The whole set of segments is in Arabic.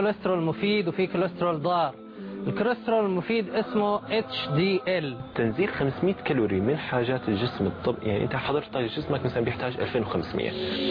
كوليسترول مفيد وفي كوليسترول ضار. الكوليسترول المفيد اسمه HDL. تنزيل 500 كالوري من حاجات الجسم يعني انت حضرتك جسمك مثلا بيحتاج 2500.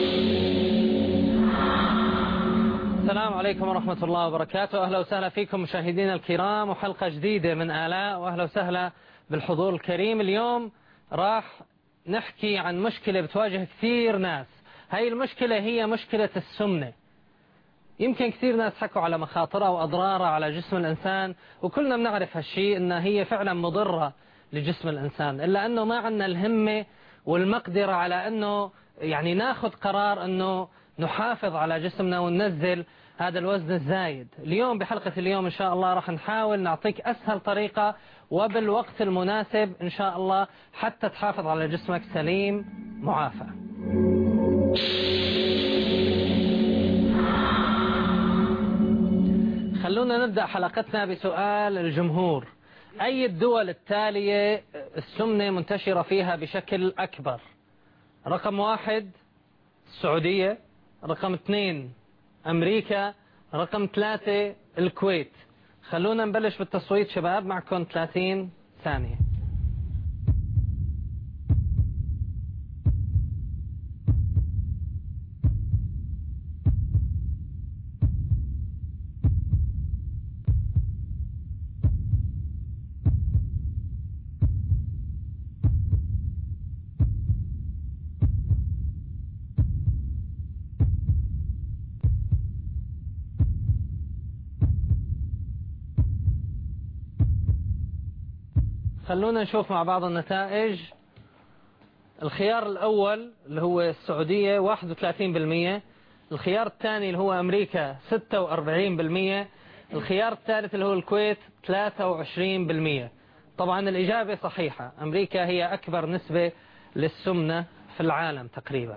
السلام عليكم ورحمة الله وبركاته. أهلا وسهلا فيكم مشاهدينا الكرام وحلقة جديدة من آلاء، وأهلا وسهلا بالحضور الكريم. اليوم راح نحكي عن مشكلة بتواجه كثير ناس. هاي المشكلة هي مشكلة السمنة. يمكن كثير ناس حكوا على مخاطرها وأضرارها على جسم الإنسان، وكلنا بنعرف هالشيء إنها هي فعلا مضرة لجسم الإنسان، إلا أنه ما عندنا الهمة والمقدرة على أنه يعني ناخذ قرار أنه نحافظ على جسمنا وننزل هذا الوزن الزايد. اليوم بحلقة اليوم إن شاء الله راح نحاول نعطيك أسهل طريقة وبالوقت المناسب إن شاء الله حتى تحافظ على جسمك سليم معافى. خلونا نبدأ حلقتنا بسؤال الجمهور. أي الدول التالية السمنة منتشرة فيها بشكل أكبر؟ رقم 1 السعودية، رقم 2 أمريكا، رقم 3 الكويت. خلونا نبلش بالتصويت شباب، معكم 30 ثانية. خلونا نشوف مع بعض النتائج. الخيار الأول اللي هو السعودية 31%، الخيار الثاني اللي هو أمريكا 46%، الخيار الثالث اللي هو الكويت 23%. طبعا الإجابة صحيحة، أمريكا هي أكبر نسبة للسمنة في العالم تقريبا.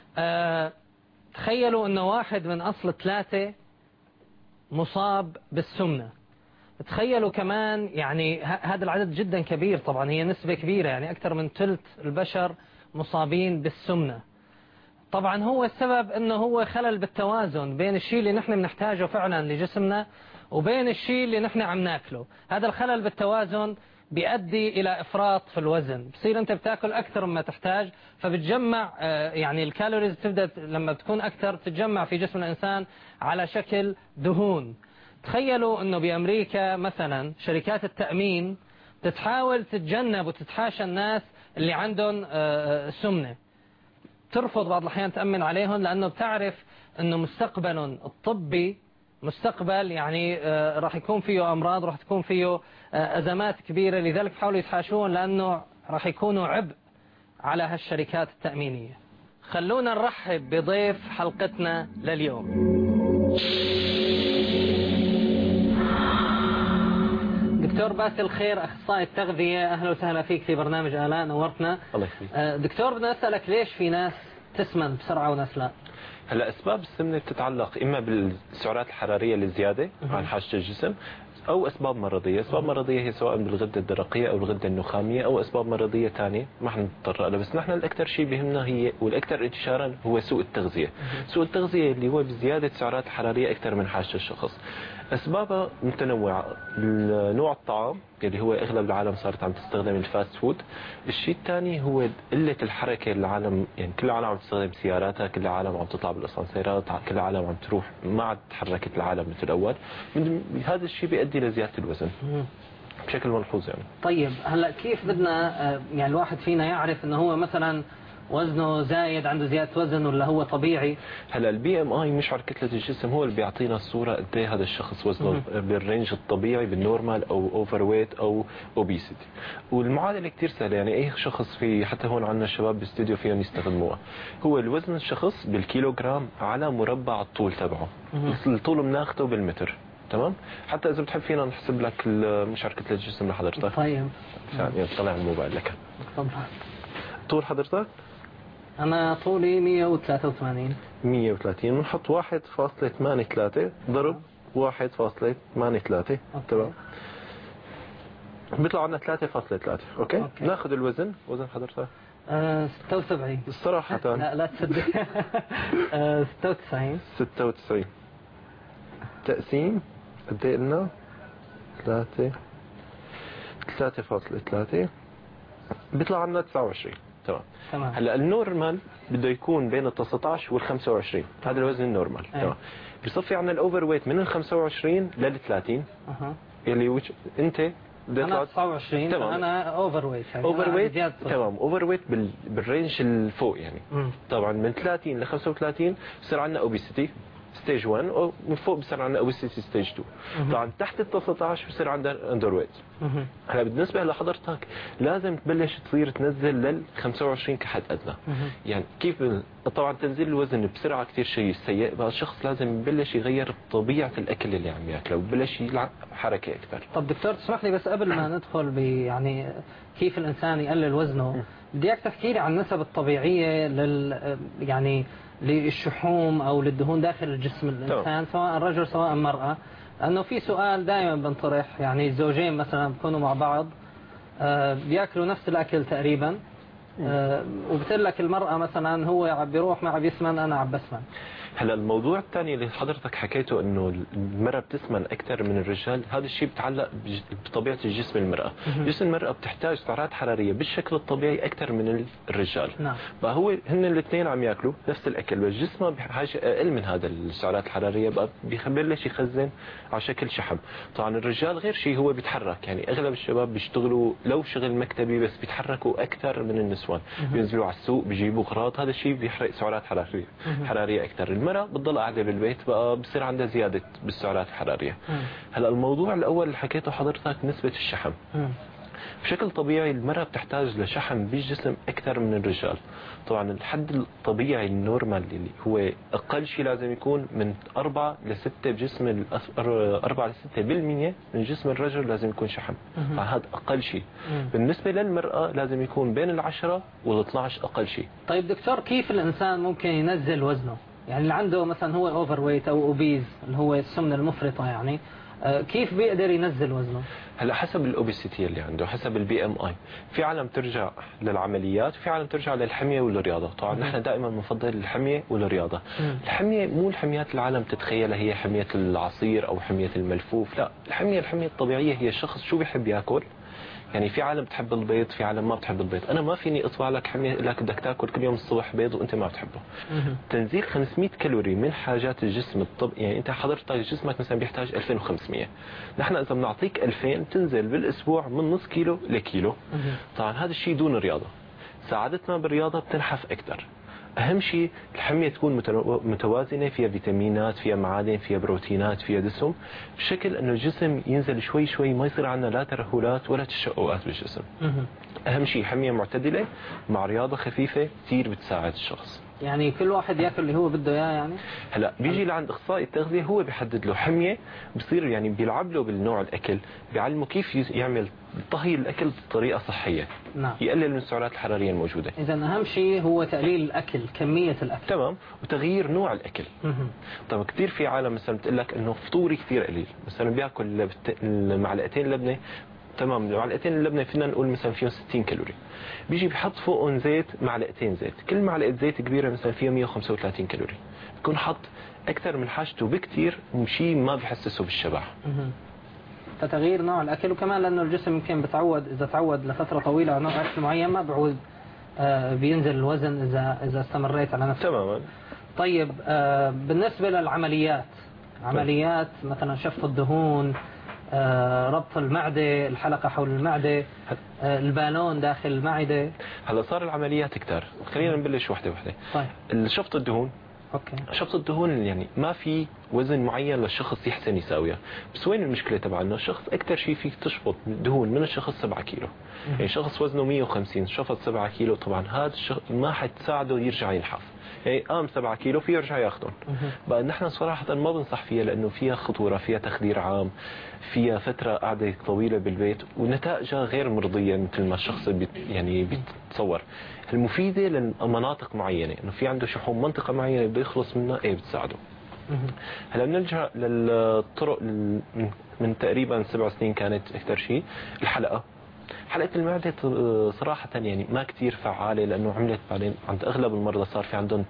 تخيلوا أنه 1 من أصل 3 مصاب بالسمنة. تخيلوا كمان يعني هذا العدد جدا كبير، طبعا هي نسبة كبيرة، يعني أكثر من ثلث البشر مصابين بالسمنة. طبعا هو السبب أنه هو خلل بالتوازن بين الشيء اللي نحن بنحتاجه فعلا لجسمنا وبين الشيء اللي نحن عم ناكله. هذا الخلل بالتوازن بيؤدي إلى إفراط في الوزن، بصير أنت بتاكل أكثر مما تحتاج، فبتجمع يعني الكالوريز تبدأ لما بتكون أكثر تتجمع في جسم الإنسان على شكل دهون. تخيلوا أنه بأمريكا مثلا شركات التأمين تتحاول تتجنب وتتحاشى الناس اللي عندهم سمنة، ترفض بعض الأحيان تأمن عليهم لأنه بتعرف أنه مستقبلهم الطبي مستقبل يعني راح يكون فيه أمراض، راح تكون فيه أزمات كبيرة، لذلك بحاولوا يتحاشون لأنه راح يكونوا عبء على هالشركات التأمينية. خلونا نرحب بضيف حلقتنا لليوم. دكتور باسل خير، أخصائي التغذية، أهلا وسهلا فيك في برنامج آلاء، نورتنا. الله يخليك. دكتور بدنا نسألك ليش في ناس تسمن بسرعة وناس لا؟ هلا اسباب السمنه بتتعلق اما بالسعرات الحراريه الزياده عن حاجه الجسم او اسباب مرضيه. اسباب مرضيه هي سواء بالغده الدرقيه او الغده النخاميه او اسباب مرضيه ثانيه ما حنتطرق لها، بس نحن الاكثر شيء بيهمنا هي والاكثر انتشارا هو سوء التغذيه. سوء التغذيه اللي هو بزياده السعرات الحراريه اكثر من حاجه الشخص. اسبابها متنوعه، نوع الطعام اللي هو اغلب العالم صارت عم تستخدم الفاست فود. الشيء الثاني هو قله الحركه، العالم يعني كل العالم عم تستخدم سياراتها، كل العالم عم تطلع بالاسانسيرات، كل العالم عم تروح، ما عاد تحركت العالم مثل الاول. هذا الشيء بيؤدي لزياده الوزن بشكل ملحوظ يعني. طيب هلا كيف بدنا يعني الواحد فينا يعرف انه هو مثلا وزنه زايد، عنده زيادة وزن، ولا هو طبيعي؟ هلا البي ام اي مشعر كتلة الجسم هو اللي بيعطينا الصورة قد ايه هذا الشخص وزنه بالرينج الطبيعي، بالنورمال او اوفر ويت او اوبيسيتي. والمعادلة كثير سهلة، يعني اي شخص في حتى هون عندنا الشباب بالاستوديو فيهم يستخدموها. هو الوزن الشخص بالكيلوغرام على مربع الطول تبعه، بس الطول بناخده بالمتر. تمام؟ حتى اذا بتحب فينا نحسب لك مشعر كتلة الجسم لحضرتك. طيب يعني طلع الموبايل لك. تفضل. طول حضرتك؟ أنا طولي 133. 130 بنحط 1.83 ضرب 1.83. تمام، بيطلع عندنا 3.3. أوكي؟ ناخذ الوزن. وزن حضرتك 76 صراحة. لا تصدق. 96. 96. تقسيم قد ايه قلنا 3.3 بيطلع عنا 29. تمام. هلا النورمال بده يكون بين ال 19 وال 25. هذا الوزن النورمال. تمام. بصفي عنا الاوفر ويت من ال 25 لل 30 اللي انت انا 29. تمام. انا اوفر ويت اوفر ويت. تمام. اوفر ويت بالرينج الفوق يعني. طبعا من 30 ل 35 بصير عندنا اوبيسيتي ستيج 1 ومن فوق بصير عندنا اوبيسيتي ستيج 2. طبعا تحت ال 19 بصير عندنا اندر ويت. هلا بالنسبه لحضرتك لازم تبلش تصير تنزل لل 25 كحد ادنى. يعني كيف طبعا تنزيل الوزن بسرعه كثير شيء سيء، بقى الشخص لازم يبلش يغير طبيعه الاكل اللي عم ياكله وبلش يلعب حركه اكثر. طب دكتور تسمح لي بس قبل ما ندخل يعني كيف الانسان يقلل وزنه، بدي اياك تحكي لي عن النسب الطبيعيه يعني للشحوم او للدهون داخل الجسم الانسان سواء رجل سواء مرأة. لانه في سؤال دائما بنطرح، يعني الزوجين مثلا بيكونوا مع بعض بياكلوا نفس الاكل تقريبا، وبتقول لك المرأة مثلا هو بيروح معه بيسمن انا عم بسمن. هلا الموضوع الثاني اللي حضرتك حكيته انه المرأة بتسمن اكثر من الرجال، هذا الشيء بتعلق بطبيعة الجسم المرأة. جسم المرأة بتحتاج سعرات حرارية بالشكل الطبيعي اكثر من الرجال. نعم. فهو هن الاثنين عم ياكلوا نفس الاكل بس جسمه بحاجة اقل من هذا السعرات الحرارية، بقى بيخبرلش يخزن على شكل شحم. طبعا الرجال غير شيء، هو بيتحرك، يعني اغلب الشباب بيشتغلوا لو شغل مكتبي بس بيتحركوا اكثر من النسوان، بينزلوا على السوق بيجيبوا اغراض، هذا الشيء بيحرق سعرات حرارية اكثر. المرأة بتضل قاعده بالبيت بقى بصير عندها زياده بالسعرات الحراريه. هلا الموضوع الاول اللي حكيته حضرتك نسبه الشحم. بشكل طبيعي المرأة بتحتاج لشحم بالجسم أكثر من الرجال. طبعا الحد الطبيعي النورمال اللي هو أقل شيء لازم يكون من 4 ل 6 بجسم 4 ل 6% من جسم الرجل لازم يكون شحم. فهذا أقل شيء. بالنسبة للمرأة لازم يكون بين 10 وال 12 أقل شيء. طيب دكتور، كيف الإنسان ممكن ينزل وزنه؟ يعني اللي عنده مثلا هو اوفر ويت او اوبيز اللي هو السمنه المفرطه، يعني كيف بيقدر ينزل وزنه؟ هلا حسب الاوبيسيتي اللي عنده، حسب البي ام اي. في عالم ترجع للعمليات وفي عالم ترجع للحميه والرياضه. طبعا نحن دائما بنفضل الحميه والرياضه. الحميه مو الحميات العالم تتخيلها هي حميه العصير او حميه الملفوف، لا، الحميه الطبيعيه هي الشخص شو بيحب ياكل. يعني في عالم بتحب البيض، في عالم ما بتحب البيض. انا ما فيني اطبع لك حميه لك بدك تاكل كل يوم الصبح بيض وانت ما بتحبه. تنزيل 500 كالوري من حاجات الجسم يعني انت حضرتك جسمك مثلا بيحتاج 2500، نحن اذا بنعطيك 2000 تنزل بالاسبوع من نص كيلو لكيلو. طبعا هذا الشيء دون رياضه. ساعدتنا بالرياضه بتنحف اكثر. اهم شيء الحميه تكون متوازنه، فيها فيتامينات، فيها معادن، فيها بروتينات، فيها دسم، بشكل انه الجسم ينزل شوي شوي، ما يصير عندنا لا ترهلات ولا تشققات بالجسم. اهم شيء حميه معتدله مع رياضه خفيفه كثير بتساعد الشخص. يعني كل واحد ياكل اللي هو بده اياه يعني؟ هلا بيجي لعند اخصائي التغذيه، هو بيحدد له حميه، بصير يعني بيلعب له بالنوع الاكل، بيعلمه كيف يعمل طهي الاكل بطريقه صحيه. نعم. يقلل من السعرات الحراريه الموجوده. اذا اهم شيء هو تقليل الاكل، كميه الاكل. تمام، وتغيير نوع الاكل. طبعا كثير في عالم مثلا بتقول لك انه فطوري كثير قليل، مثلا بياكل معلقتين لبنه. تمام، معلقتين اللبنه فينا نقول مثلا فيهم 60 كالوري، بيجي بحط فوقهم زيت، معلقتين زيت، كل معلقه زيت كبيره مثلا فيها 135 كالوري، بيكون حط اكثر من حاجته بكثير، وشيء ما بيحسسه بالشبع. فتغيير نوع الاكل، وكمان لانه الجسم يمكن بتعود، اذا تعود لفتره طويله على نوع اكل معين ما بعود بينزل الوزن اذا استمريت على نفس. تماما. طيب بالنسبه للعمليات، عمليات مثلا شفط الدهون، ربط المعدة، الحلقة حول المعدة، البالون داخل المعدة. هلا صار العمليات كتار، خلينا نبلش وحدة وحدة. طيب. شفط الدهون. اوكي. شفط الدهون يعني ما في وزن معين للشخص يحسن يساويها، بس وين المشكلة تبعنا؟ الشخص أكثر شيء فيك تشفط دهون من الشخص 7 كيلو. يعني شخص وزنه 150 شفط 7 كيلو، طبعا هذا الشخص ما حتساعده يرجع ينحف. يعني قام 7 كيلو فيه يرجع ياخذهم. بقى نحن صراحة ما بنصح فيها، لأنه فيها خطورة، فيها تخدير عام، فيها فترة قاعدة طويلة بالبيت ونتائجها غير مرضية مثل ما الشخص يعني بيتصور. المفيدة لمناطق معينة، إنه في عنده شحوم منطقة معينة بده يخلص منها، إيه بتساعده. هلا بنرجع للطرق من تقريبا 7 سنين كانت أكثر شيء الحلقة. حلقة المعدة صراحة يعني ما كتير فعالة، لأنه عملت بعدين عند أغلب المرضى صار في عندهم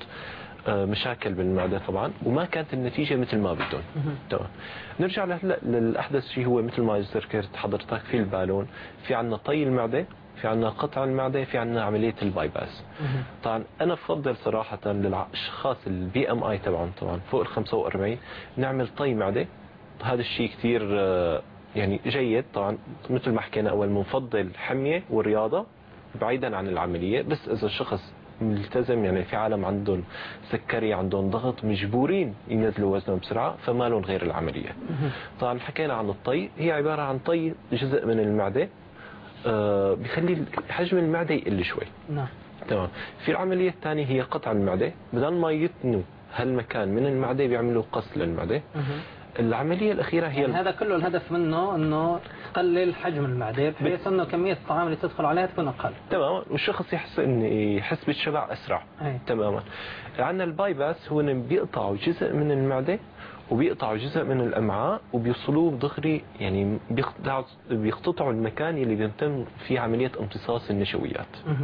مشاكل بالمعدة طبعا، وما كانت النتيجة مثل ما بدهم. تمام. نرجع هلا للأحدث شيء، هو مثل ما ذكرت حضرتك في البالون، في عندنا طي المعدة، في عندنا قطع المعدة، في عندنا عملية الباي باس. طبعا أنا بفضل صراحة للأشخاص البي ام اي تبعهم طبعا فوق ال 45 نعمل طي معدة. هذا الشيء كثير يعني جيد. طبعا مثل ما حكينا أول بنفضل الحمية والرياضة بعيدا عن العملية. بس إذا الشخص ملتزم، يعني في عالم عندهم سكري، عندهم ضغط، مجبورين ينزلوا وزنهم بسرعة، فما لهم غير العملية. طبعا حكينا عن الطي، هي عبارة عن طي جزء من المعدة بيخلي حجم المعدة يقل شوي. نعم. تمام. في العملية الثانية هي قطع المعدة، بدل ما يتنوا هالمكان من المعدة بيعملوا قص للمعدة. العملية الأخيرة هي يعني هذا كله الهدف منه أنه تقلل حجم المعدة بحيث أنه كمية الطعام اللي تدخل عليها تكون أقل. تمام. والشخص يحس بالشبع أسرع. تماما. عندنا الباي باس هو بيقطعوا جزء من المعدة وبيقطعوا جزء من الأمعاء وبيوصلوه بدغري، يعني بيقتطعوا المكان اللي بيتم فيه عملية امتصاص النشويات.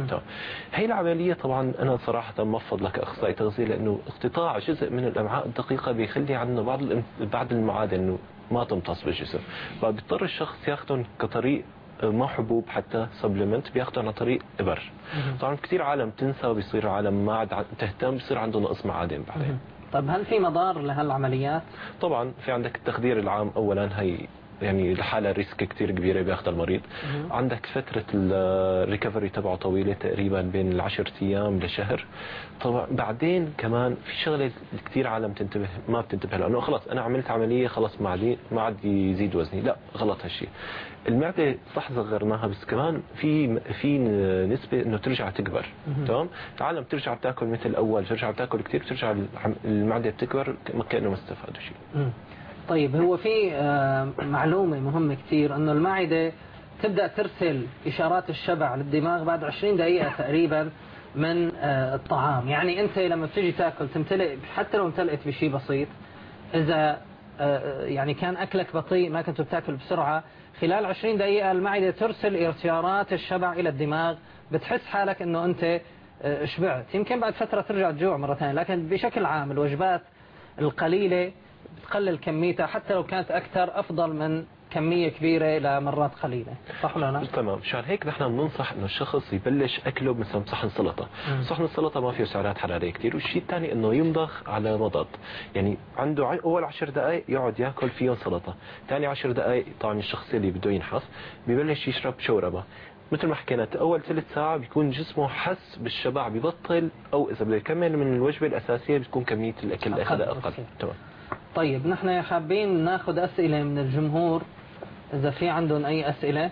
هي العملية طبعا أنا صراحة ما بفضلها كأخصائي تغذية، لأنه اقتطاع جزء من الأمعاء الدقيقة بيخلي عندنا بعض المعادن إنه ما تمتص بالجسم، فبيضطر الشخص ياخذهم كطريق ما حبوب حتى سبلمنت، بياخذوا عن طريق إبر. طبعا كثير عالم تنسى وبيصير عالم ما عاد تهتم، بيصير عنده نقص معادن بعدين. طيب هل في مضار لهالعمليات؟ طبعا في عندك التخدير العام اولا، هي يعني الحاله ريسك كثير كبيره بياخذها المريض. عندك فتره الريكفري تبعه طويله تقريبا بين 10 ايام لشهر. طبعا بعدين كمان في شغله كثير عالم ما بتنتبه لانه خلاص انا عملت عمليه خلاص ما عاد يزيد وزني. لا، غلط هالشيء. المعده صح صغرناها، بس كمان في نسبه انه ترجع تكبر. تمام. العالم ترجع بتاكل مثل اول، ترجع بتاكل كثير، بترجع المعده بتكبر كانه ما استفادوا شيء. طيب هو في معلومة مهمة كثير، أنه المعدة تبدأ ترسل إشارات الشبع للدماغ بعد 20 دقيقة تقريبا من الطعام. يعني أنت لما بتيجي تاكل تمتلئ، حتى لو امتلئت بشيء بسيط، إذا يعني كان أكلك بطيء ما كنت بتاكل بسرعة، خلال 20 دقيقة المعدة ترسل إشارات الشبع إلى الدماغ، بتحس حالك أنه أنت شبعت. يمكن بعد فترة ترجع تجوع مرة ثانية، لكن بشكل عام الوجبات القليلة بتقلل كميتها، حتى لو كانت أكثر أفضل من كمية كبيرة لمرات قليلة. صح ولا لا؟ تمام. مشان هيك نحن بننصح انه الشخص يبلش اكله مثلا صحن سلطه. صحن السلطه ما فيه سعرات حراريه كثير، والشيء الثاني انه يمضغ على مضض. يعني عنده اول 10 دقائق يقعد ياكل فيهم سلطه، ثاني 10 دقائق طبعا الشخص اللي بده ينحف ببلش يشرب شوربه. مثل ما حكينا اول ثلث ساعه بيكون جسمه حس بالشبع، ببطل، او اذا بده يكمل من الوجبه الاساسيه بتكون كميه الاكل اللي اخذها اقل. تمام. طيب نحن حابين ناخذ أسئلة من الجمهور، إذا في عندهم أي أسئلة.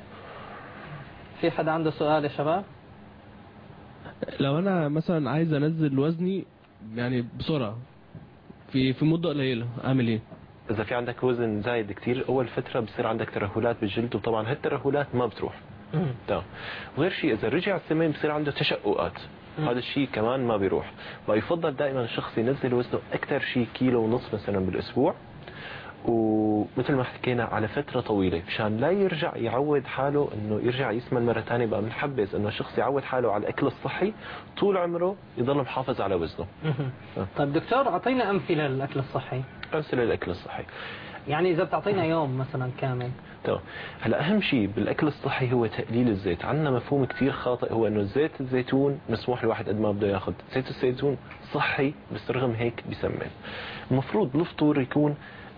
في حدا عنده سؤال يا شباب؟ لو أنا مثلا عايز أنزل وزني يعني بسرعة في مدة قليلة، أعمل إيه؟ إذا في عندك وزن زايد كثير أول فترة بصير عندك ترهلات بالجلد، وطبعا هالترهلات ما بتروح. تمام. وغير شيء إذا رجع السمين بصير عنده تشققات، هذا الشيء كمان ما بيروح. ويفضل دائما الشخص ينزل وزنه أكثر شيء 1.5 كيلو مثلا بالأسبوع، ومثل ما حكينا على فترة طويلة، مشان لا يرجع يعود حاله انه يرجع يسمن مرة ثانية. بقى بنحبذ انه الشخص يعود حاله على الاكل الصحي طول عمره، يضل محافظ على وزنه. طيب دكتور، اعطينا امثلة للاكل الصحي. امثلة للاكل الصحي يعني اذا بتعطينا يوم مثلا كامل. تمام. هلا اهم شيء بالاكل الصحي هو تقليل الزيت. عندنا مفهوم كثير خاطئ، هو انه زيت الزيتون مسموح الواحد قد ما بده ياخذ. زيت الزيتون صحي، بس رغم هيك بيسمن. المفروض الفطور يكون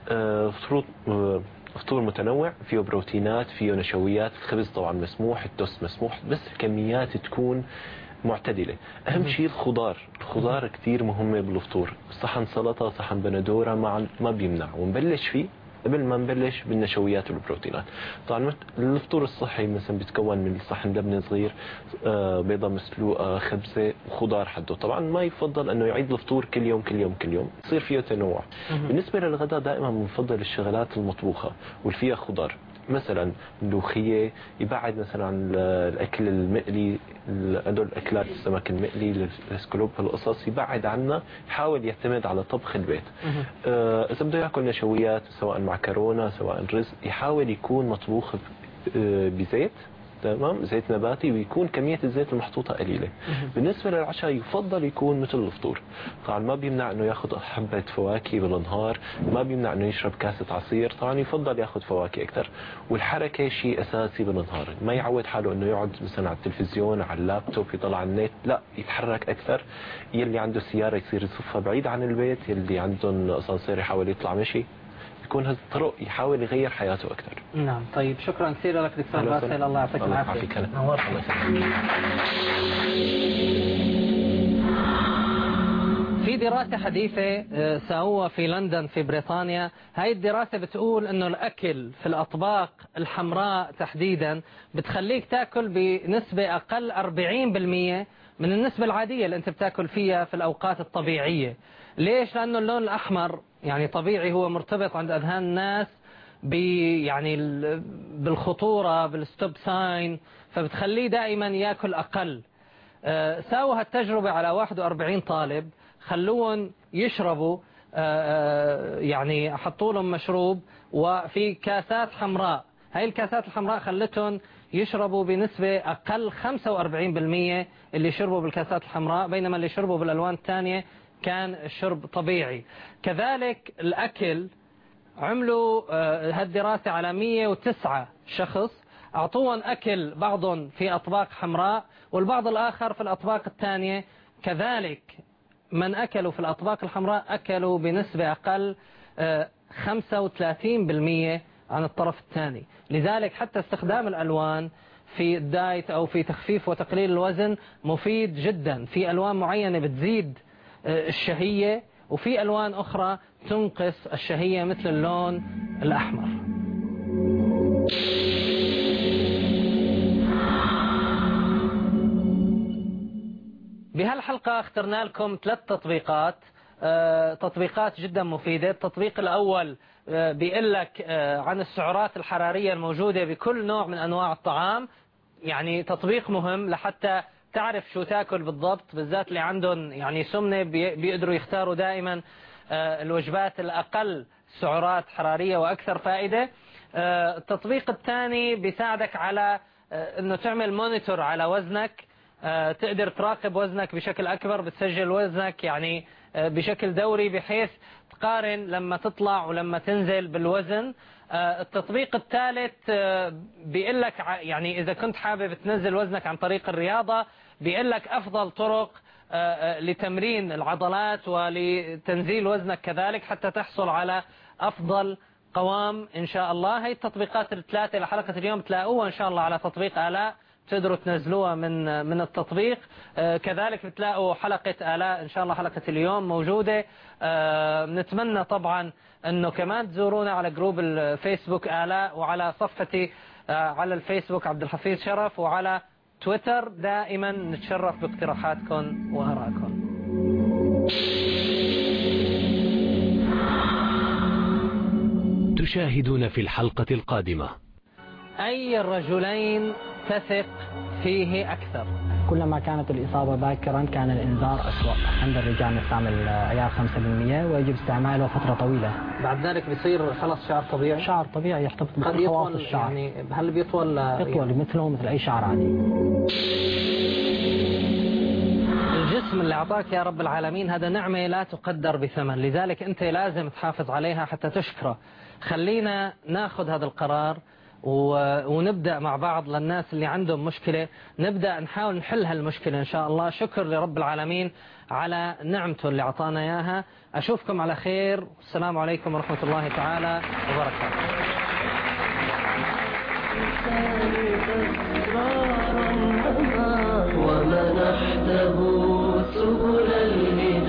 فطور متنوع، فيه بروتينات، فيه نشويات. الخبز طبعا مسموح، التوست مسموح، بس الكميات تكون معتدلة. أهم شيء الخضار كثير مهمة بالفطور. صحن سلطة، صحن بندورة ما بيمنع، ونبلش فيه قبل ما نبلش بالنشويات والبروتينات. طبعا الفطور الصحي مثلا بيتكون من صحن لبنة صغير، بيضة مسلوقة، خبزة وخضار حده. طبعا ما يفضل انه يعيد الفطور كل يوم كل يوم كل يوم، يصير فيه تنوع. بالنسبة للغداء دائما بنفضل الشغلات المطبوخة واللي فيها خضار، مثلا ملوخية، يبعد مثلا عن الاكل المقلي، هدول الاكلات السمك المقلي، الاسكالوب، هالقصص يبعد عنها، يحاول يعتمد على طبخ البيت. اذا بده ياكل نشويات سواء معكرونه سواء رز، يحاول يكون مطبوخ بزيت. تمام زيت نباتي ويكون كمية الزيت المحطوطة قليلة. بالنسبة للعشاء يفضل يكون مثل الفطور، طبعا ما بيمنع انه ياخذ حبة فواكه بالنهار، ما بيمنع انه يشرب كاسة عصير، طبعا يفضل ياخذ فواكه اكثر. والحركة شيء اساسي بالنهار، ما يعود حاله انه يقعد مثلا على التلفزيون على اللابتوب يطلع على النت، لا يتحرك اكثر. يلي عنده سيارة يصير يصفها بعيد عن البيت، يلي عندهم اسانسير يحاول يطلع مشي. يكون هذه الطرق يحاول يغير حياته اكثر. نعم. طيب شكرا كثير لك دكتور باسل، الله يعطيك العافيه. في دراسة حديثة سووها في لندن في بريطانيا، هاي الدراسة بتقول انه الاكل في الاطباق الحمراء تحديدا بتخليك تاكل بنسبة اقل 40% من النسبة العادية اللي انت بتاكل فيها في الاوقات الطبيعية. ليش؟ لانه اللون الاحمر يعني طبيعي هو مرتبط عند اذهان الناس يعني بالخطورة، بالستوب ساين، فبتخليه دائما ياكل اقل. ساووا هالتجربة على 41 طالب، خلوهم يشربوا يعني حطوا لهم مشروب وفي كاسات حمراء. هاي الكاسات الحمراء خلتهم يشربوا بنسبة أقل 45% اللي شربوا بالكاسات الحمراء، بينما اللي شربوا بالألوان الثانية كان الشرب طبيعي. كذلك الأكل، عملوا هالدراسة على 109 شخص، أعطوهم أكل بعضهم في أطباق حمراء والبعض الآخر في الأطباق الثانية. كذلك من أكلوا في الأطباق الحمراء أكلوا بنسبة أقل 35% عن الطرف الثاني. لذلك حتى استخدام الألوان في الدايت أو في تخفيف وتقليل الوزن مفيد جدا. في ألوان معينة بتزيد الشهية وفي ألوان أخرى تنقص الشهية مثل اللون الأحمر. بهالحلقة اخترنا لكم 3 تطبيقات، تطبيقات جدا مفيدة. التطبيق الأول بيقول لك عن السعرات الحرارية الموجودة بكل نوع من أنواع الطعام، يعني تطبيق مهم لحتى تعرف شو تاكل بالضبط، بالذات اللي عندهم يعني سمنة بيقدروا يختاروا دائما الوجبات الأقل سعرات حرارية وأكثر فائدة. التطبيق الثاني بيساعدك على أنه تعمل مونيتور على وزنك، تقدر تراقب وزنك بشكل أكبر، بتسجل وزنك يعني بشكل دوري بحيث تقارن لما تطلع ولما تنزل بالوزن. التطبيق الثالث بيقول لك يعني إذا كنت حابب تنزل وزنك عن طريق الرياضة، بيقول لك أفضل طرق لتمرين العضلات ولتنزيل وزنك كذلك حتى تحصل على أفضل قوام إن شاء الله. هي التطبيقات الثلاثة لحلقة اليوم تلاقوها إن شاء الله على تطبيق آلاء، تقدروا تنزلوها من التطبيق. كذلك بتلاقوا حلقة آلاء إن شاء الله حلقة اليوم موجودة. نتمنى طبعا أنه كمان تزورونا على جروب الفيسبوك آلاء، وعلى صفحتي على الفيسبوك عبد الحفيظ شرف، وعلى تويتر دائما نتشرف باقتراحاتكم وآرائكم. تشاهدون في الحلقة القادمة: أي الرجلين تثق فيه أكثر؟ كلما كانت الإصابة باكرا كان الإنذار أسوأ. عند الرجال نستعمل عيار 5%، ويجب استعماله فترة طويلة. بعد ذلك بيصير خلص شعر طبيعي؟ شعر طبيعي يحتفظ بكل خواص الشعر. يعني هل بيطول؟ يطول مثله مثل أي شعر عادي. الجسم اللي أعطاك يا رب العالمين هذا نعمة لا تقدر بثمن، لذلك أنت لازم تحافظ عليها حتى تشكره. خلينا ناخذ هذا القرار ونبدأ مع بعض. للناس اللي عندهم مشكلة نبدأ نحاول نحل هالمشكلة إن شاء الله. شكر لرب العالمين على نعمته اللي أعطانا إياها. أشوفكم على خير، السلام عليكم ورحمة الله تعالى وبركاته. ومنحته سبل الهدى